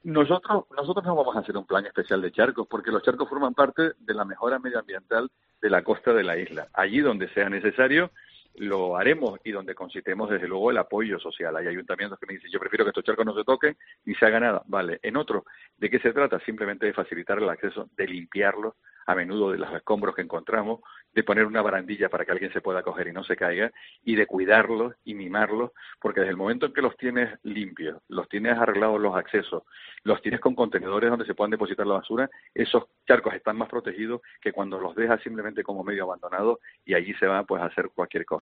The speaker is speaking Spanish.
Nosotros no vamos a hacer un plan especial de charcos, porque los charcos forman parte de la mejora medioambiental de la costa de la isla. Allí donde sea necesario, lo haremos y donde concitemos, desde luego, el apoyo social. Hay ayuntamientos que me dicen, yo prefiero que estos charcos no se toquen ni se haga nada. Vale. En otros, ¿de qué se trata? Simplemente de facilitar el acceso, de limpiarlos, a menudo de los escombros que encontramos, de poner una barandilla para que alguien se pueda coger y no se caiga, y de cuidarlos y mimarlos, porque desde el momento en que los tienes limpios, los tienes arreglados los accesos, los tienes con contenedores donde se puedan depositar la basura, esos charcos están más protegidos que cuando los dejas simplemente como medio abandonados y allí se va pues a hacer cualquier cosa.